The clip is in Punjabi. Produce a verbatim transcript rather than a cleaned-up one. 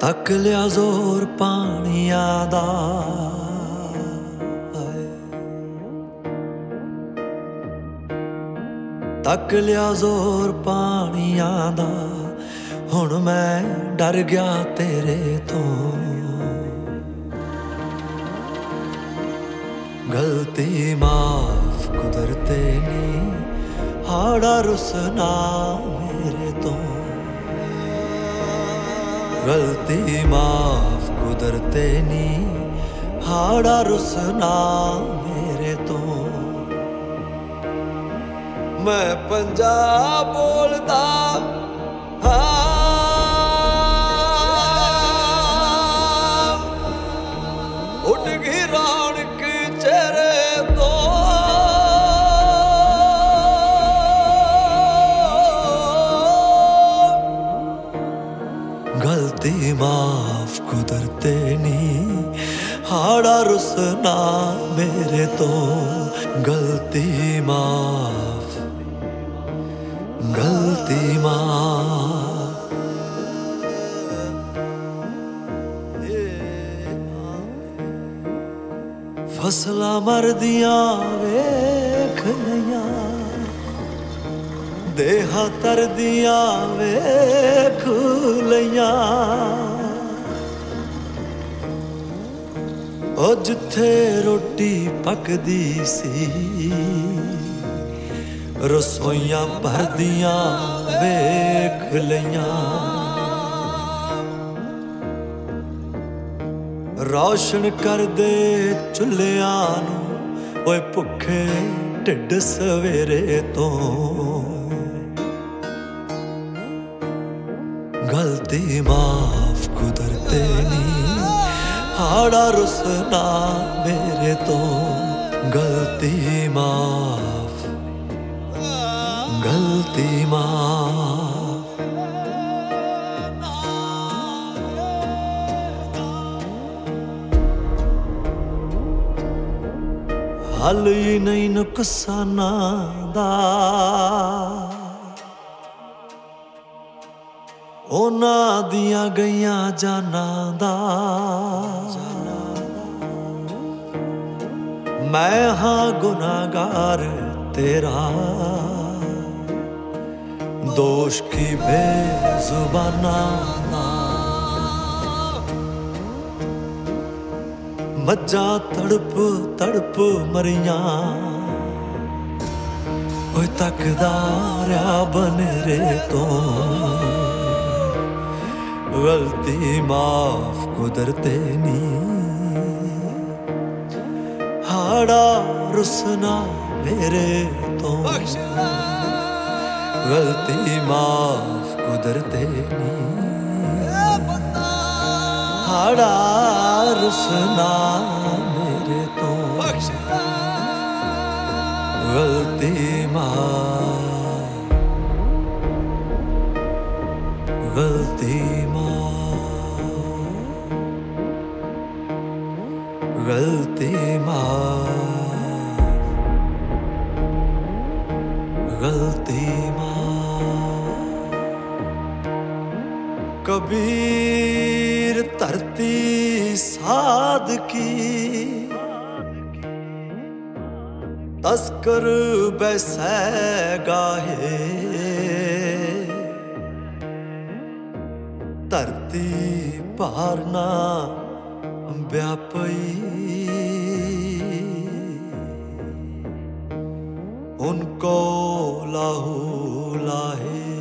ਤੱਕ ਲਿਆ ਜ਼ੋਰ ਪਾਣੀਆਂ ਦਾ, ਤੱਕ ਲਿਆ ਜ਼ੋਰ ਪਾਣੀਆਂ ਦਾ। ਹੁਣ ਮੈਂ ਡਰ ਗਿਆ ਤੇਰੇ ਤੋਂ, ਗਲਤੀ ਮਾਫ ਕੁਦਰਤੇ ਨੀ, ਹਾੜਾ ਰੁਸਨਾ ਮੇਰੇ ਤੋਂ। ਗਲਤੀ ਮਾਫ ਕੁਦਰਤੇ ਨੀ, ਹਾੜਾ ਰੁਸਨਾ ਮੇਰੇ ਤੋਂ। ਮੈਂ ਪੰਜਾਬ ਬੋਲਦਾ ਹਾਂ, ਉੱਡ ਗਈ ਰੌਣਕ ਚਿਹਰੇ ਤੋਂ। ਗਲਤੀ ਮਾਫ ਕੁਦਰਤੇ ਨੀ, ਹਾੜਾ ਰੁਸਨਾ ਮੇਰੇ ਤੋਂ। ਗਲਤੀ ਮਾਫ, ਗਲਤੀ ਮਾਫ। ਫਸਲਾਂ ਮਰਦੀਆਂ ਵੇਖ ਲਈਆਂ, ਦੇਹਾਂ ਤਰਦੀਆਂ ਵੇਖ ਲਈਆਂ। ਉਹ ਜਿੱਥੇ ਰੋਟੀ ਪੱਕਦੀ ਸੀ, ਰਸੋਈਆਂ ਭਰਦੀਆਂ ਵੇਖ ਲਈਆਂ। ਰੌਸ਼ਨ ਕਰਦੇ ਚੁੱਲ੍ਹਿਆਂ ਨੂੰ, ਓਏ ਭੁੱਖੇ ਢਿੱਡ ਸਵੇਰੇ ਤੋਂ। ਗਲਤੀ ਮਾਫ ਕੁਦਰਤੇ ਨੀ, ਹਾੜਾ ਰੁਸਨਾ ਮੇਰੇ ਤੋਂ। ਗਲਤੀ ਮਾਫ, ਗਲਤੀ ਮਾਫ। ਹੱਲ ਹੀ ਨਹੀਂ ਨੁਕਸਾਨਾਂ ਦਾ, ਉਹਨਾਂ ਦੀਆਂ ਗਈਆਂ ਜਾਨਾਂ ਦਾ। ਮੈਂ ਹਾਂ ਗੁਨਾਹਗਾਰ ਤੇਰਾ, ਦੋਸ਼ ਕੀ ਬੇਜ਼ੁਬਾਨਾਂ ਦਾ। ਮੱਝਾਂ ਤੜਪ ਤੜਪ ਮਰੀਆਂ, ਓਏ ਤੱਕਦਾ ਰਿਹਾ ਬਨੇਰੇ ਤੋਂ। ਗਲਤੀ ਮਾਫ ਕੁਦਰਤੇ ਨੀ, ਹਾੜਾ ਰੁਸਨਾ ਮੇਰੇ ਤੋਂ। ਗਲਤੀ ਮਾਫ ਕੁਦਰਤੇ ਨੀ, ਹਾੜਾ ਰੁਸਨਾ ਮੇਰੇ ਤੋਂ। ਗਲਤੀ ਮਾਫ, ਗਲਤੀ ਮਾਫ, ਗਲਤੀ ਮਾਫ, ਗਲਤੀ ਮਾਫ। कबीर धरती साध की, तस्कर बैसै गाहे। धरती पारना व्यापी, उनको लाहू लाहे।